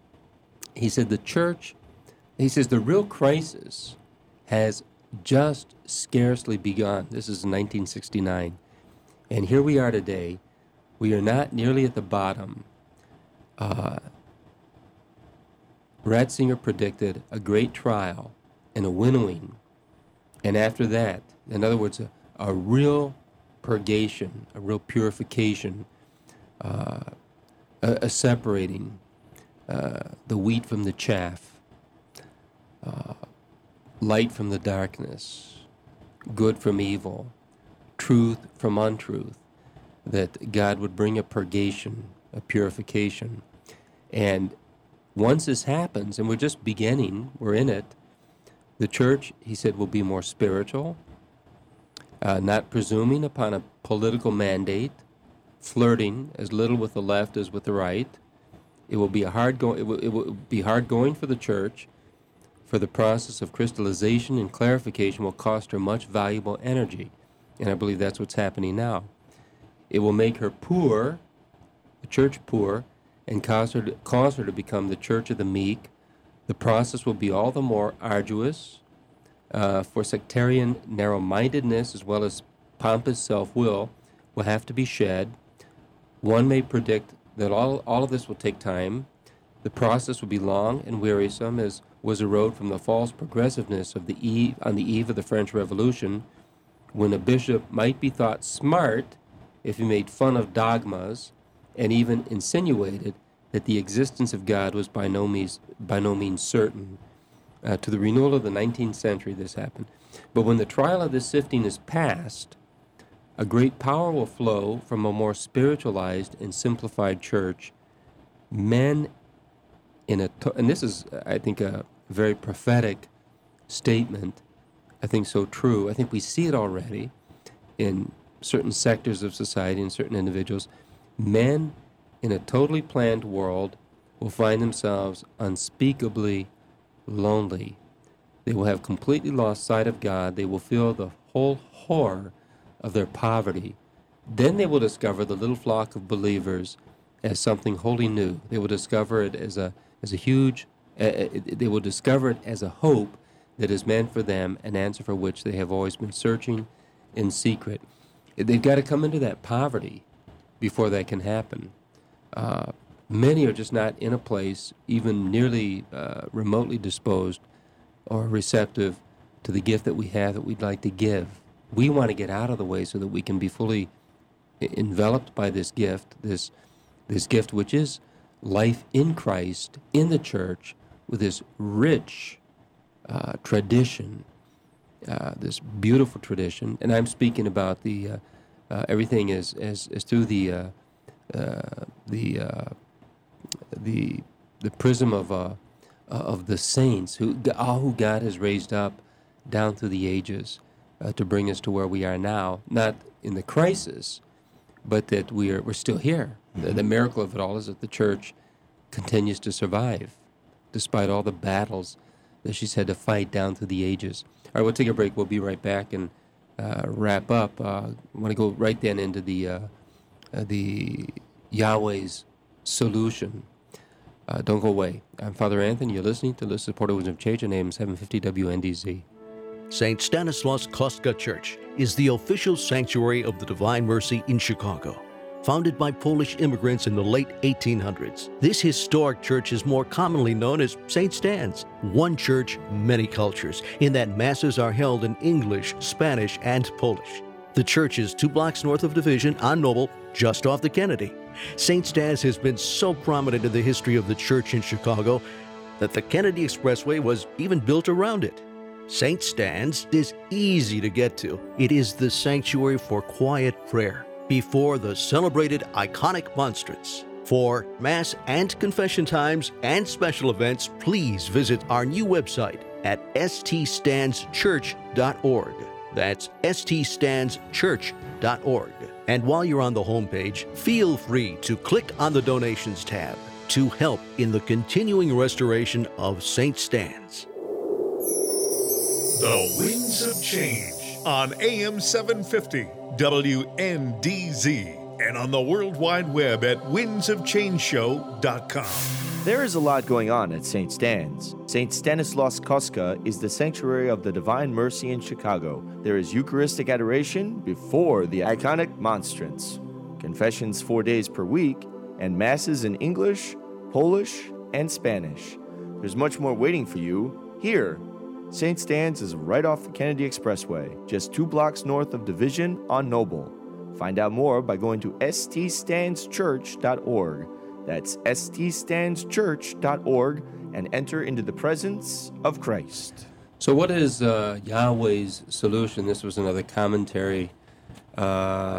he said the church, he says the real crisis has just scarcely begun. This is nineteen sixty-nine. And here we are today. We are not nearly at the bottom. Uh, Ratzinger predicted a great trial and a winnowing. And after that, in other words, a, a real purgation, a real purification, uh, a, a separating uh, the wheat from the chaff, uh, light from the darkness, good from evil, truth from untruth, that God would bring a purgation, a purification. And once this happens, and we're just beginning, we're in it, the church, he said, will be more spiritual, uh, not presuming upon a political mandate, flirting as little with the left as with the right. It will be a hard go- it will, it will be hard going for the church, for the process of crystallization and clarification will cost her much valuable energy. And I believe that's what's happening now. It will make her poor, the church poor, and cause her to, cause her to become the church of the meek. The process will be all the more arduous, uh, for sectarian narrow-mindedness as well as pompous self-will will have to be shed. One may predict that all, all of this will take time. The process will be long and wearisome, as was a road from the false progressiveness of the eve, on the eve of the French Revolution, when a bishop might be thought smart if he made fun of dogmas and even insinuated that the existence of God was by no means, by no means certain. Uh, to the renewal of the nineteenth century, this happened. But when the trial of this sifting is past, a great power will flow from a more spiritualized and simplified church. Men in a, to- and this is, I think, a very prophetic statement. I think so true. I think we see it already in certain sectors of society and certain individuals. Men in a totally planned world will find themselves unspeakably lonely. They will have completely lost sight of God. They will feel the whole horror of their poverty. Then they will discover the little flock of believers as something wholly new. They will discover it as a as a huge, uh, they will discover it as a hope that is meant for them, an answer for which they have always been searching in secret. They've got to come into that poverty before that can happen. Uh, many are just not in a place, even nearly uh, remotely disposed or receptive to the gift that we have that we'd like to give. We want to get out of the way so that we can be fully enveloped by this gift, this this gift which is life in Christ, in the church, with this rich uh, tradition, uh, this beautiful tradition. And I'm speaking about the uh, uh, everything is as as through the uh, uh, the uh, the the prism of uh, of the saints who all who God has raised up down through the ages uh, to bring us to where we are now, not in the crisis, but that we are we're still here. Mm-hmm. The, the miracle of it all is that the church continues to survive despite all the battles that she's had to fight down through the ages. All right, we'll take a break. We'll be right back and uh, wrap up. Uh, I want to go right then into the uh, uh, the Yahweh's solution. Uh, don't go away. I'm Father Anthony. You're listening to the Supporter Winds of Change on A M seven fifty W N D Z. Saint Stanislaus Kostka Church is the official sanctuary of the Divine Mercy in Chicago. Founded by Polish immigrants in the late eighteen hundreds, this historic church is more commonly known as Saint Stan's. One church, many cultures, in that masses are held in English, Spanish, and Polish. The church is two blocks north of Division on Noble, just off the Kennedy. Saint Stan's has been so prominent in the history of the church in Chicago that the Kennedy Expressway was even built around it. Saint Stan's is easy to get to. It is the sanctuary for quiet prayer before the celebrated iconic monstrance. For Mass and confession times and special events, please visit our new website at s t stands church dot org. That's s t stands church dot org. And while you're on the homepage, feel free to click on the Donations tab to help in the continuing restoration of Saint Stan's. The Winds of Change on A M seven fifty W N D Z and on the World Wide Web at winds of change show dot com. There is a lot going on at Saint Stan's. Saint Stanislaus Kostka is the sanctuary of the Divine Mercy in Chicago. There is Eucharistic adoration before the iconic monstrance, confessions four days per week, and masses in English, Polish, and Spanish. There's much more waiting for you here. Saint Stan's is right off the Kennedy Expressway, just two blocks north of Division on Noble. Find out more by going to s t stands church dot org. That's s t stands church dot org and enter into the presence of Christ. So what is uh, Yahweh's solution? This was another commentary. Uh,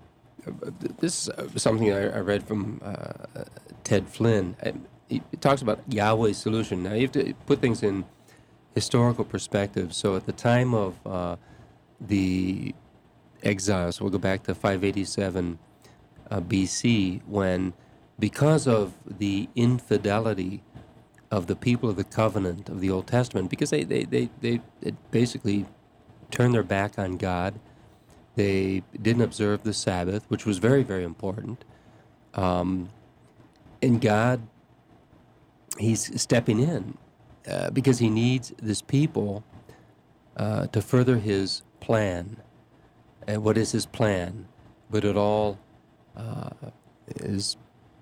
this is something I, I read from uh, Ted Flynn. He talks about Yahweh's solution. Now you have to put things in historical perspective. So at the time of uh, the exile, so we'll go back to five eighty-seven uh, B C, when because of the infidelity of the people of the covenant of the Old Testament, because they, they, they, they basically turned their back on God, they didn't observe the Sabbath, which was very, very important. Um, and God, he's stepping in uh, because he needs this people uh, to further his plan. And what is his plan? But it all uh, is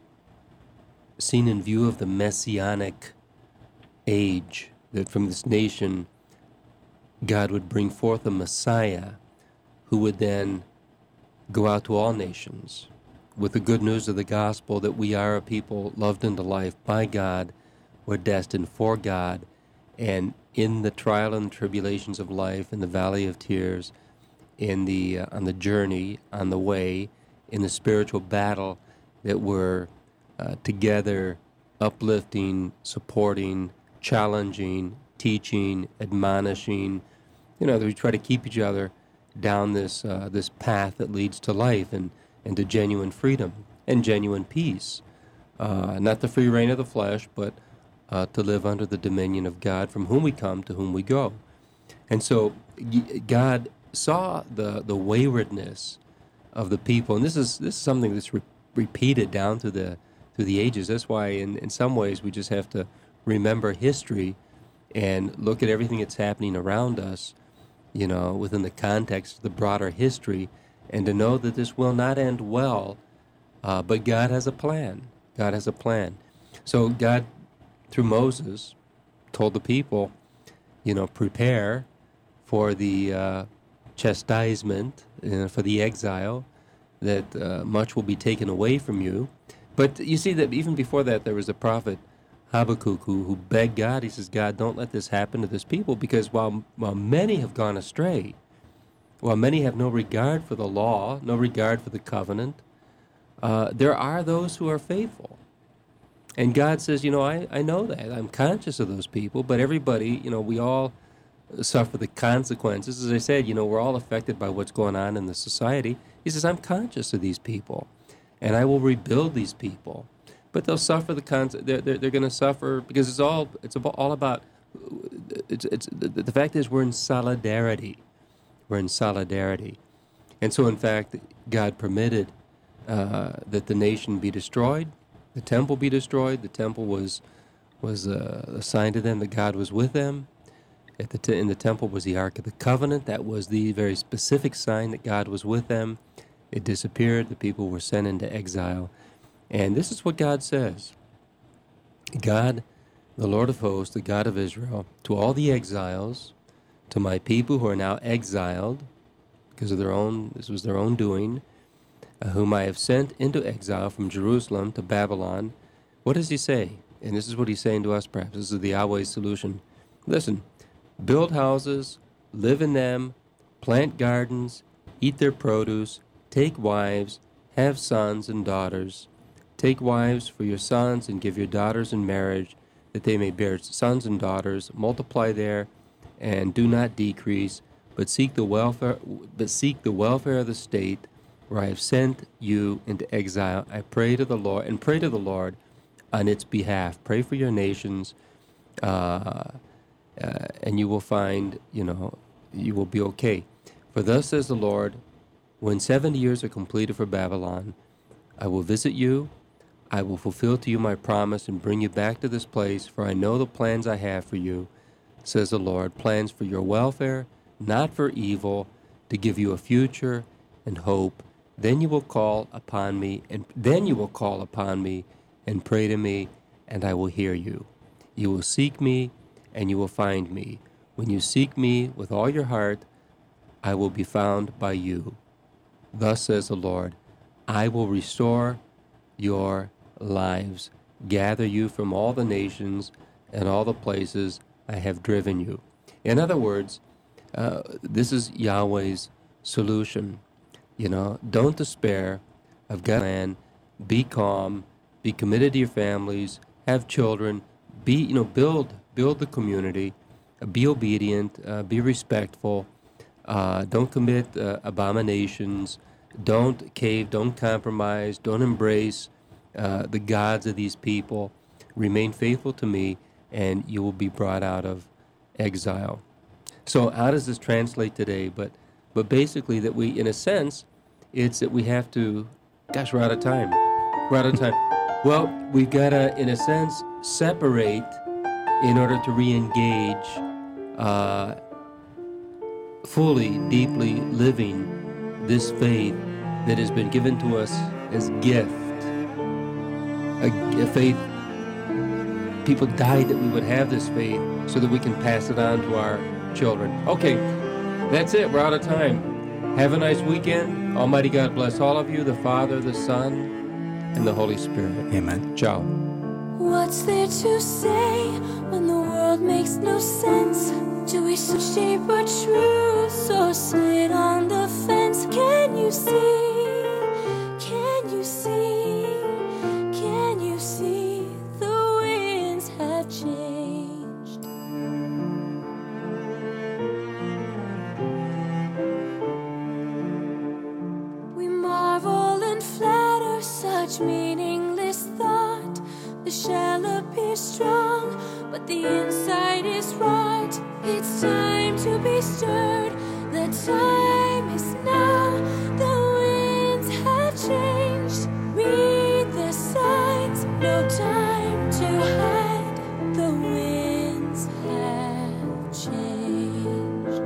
seen in view of the messianic age, that from this nation God would bring forth a Messiah who would then go out to all nations with the good news of the gospel that we are a people loved into life by God, we're destined for God, and in the trial and tribulations of life, in the valley of tears, in the uh, on the journey, on the way, in the spiritual battle, that we're uh, together, uplifting, supporting, challenging, teaching, admonishing. You know, that we try to keep each other down this uh, this path that leads to life and, and to genuine freedom and genuine peace. Uh, not the free reign of the flesh, but uh, to live under the dominion of God, from whom we come, to whom we go. And so God saw the, the waywardness of the people, and this is this is something that's re- repeated down through the through the ages. That's why, in, in some ways, we just have to remember history and look at everything that's happening around us, you know, within the context of the broader history, and to know that this will not end well, uh, but God has a plan. God has a plan. So God, through Moses, told the people, you know, prepare for the uh, chastisement, you know, for the exile, that uh, much will be taken away from you. But you see that even before that, there was a prophet, Habakkuk, who, who begged God. He says, God, don't let this happen to this people, because while, while many have gone astray, while many have no regard for the law, no regard for the covenant, uh, there are those who are faithful. And God says, you know, I, I know that. I'm conscious of those people, but everybody, you know, we all suffer the consequences. As I said, you know, we're all affected by what's going on in the society. He says, I'm conscious of these people, and I will rebuild these people. But they'll suffer the cons. They're they're, they're going to suffer because it's all it's about, all about. It's it's the, the fact is we're in solidarity. We're in solidarity, and so in fact, God permitted uh, that the nation be destroyed, the temple be destroyed. The temple was was uh, a sign to them that God was with them. At the t- in the temple was the Ark of the Covenant. That was the very specific sign that God was with them. It disappeared. The people were sent into exile. And this is what God says. God, the Lord of hosts, the God of Israel, to all the exiles, to my people who are now exiled, because of their own, this was their own doing, uh, whom I have sent into exile from Jerusalem to Babylon. What does he say? And this is what he's saying to us, perhaps. This is the Yahweh's solution. Listen, build houses, live in them, plant gardens, eat their produce, take wives, have sons and daughters. Take wives for your sons and give your daughters in marriage, that they may bear sons and daughters. Multiply there, and do not decrease, but seek the welfare, but seek the welfare of the state, where I have sent you into exile. I pray to the Lord, and pray to the Lord on its behalf. Pray for your nations, uh, uh, and you will find, you know, you will be okay. For thus says the Lord, when seventy years are completed for Babylon, I will visit you. I will fulfill to you my promise and bring you back to this place, for I know the plans I have for you, says the Lord, plans for your welfare, not for evil, to give you a future and hope. Then you will call upon me, and then you will call upon me and pray to me, and I will hear you. You will seek me, and you will find me. When you seek me with all your heart, I will be found by you. Thus says the Lord, I will restore your lives, gather you from all the nations and all the places I have driven you. In other words, uh, this is Yahweh's solution. You know, don't despair. I've got a plan. Be calm. Be committed to your families. Have children. Be, you know, build build the community. Uh, be obedient. Uh, be respectful. Uh, don't commit uh, abominations. Don't cave. Don't compromise. Don't embrace Uh, the gods of these people. Remain faithful to me, and you will be brought out of exile. So how does this translate today? But but basically that we, in a sense, it's that we have to, gosh, we're out of time. We're out of time. Well, we've got to, in a sense, separate in order to re-engage uh, fully, deeply living this faith that has been given to us as gift. A, a faith, people died that we would have this faith so that we can pass it on to our children. Okay, that's it. We're out of time. Have a nice weekend. Almighty God bless all of you, the Father, the Son, and the Holy Spirit. Amen. Ciao. What's there to say when the world makes no sense? Do we shape our truths or sit on the fence? Can you see? Can you see? Can you see the winds have changed? We marvel and flatter such meaningless thought. The shell appears strong, but the inside is rot. It's time to be stirred. The time is now. The winds have changed. Read the signs. No time to hide. The winds have changed.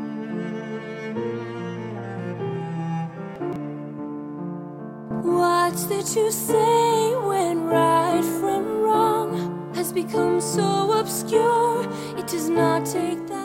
What words that you say when right from wrong has become so obscure. It does not take that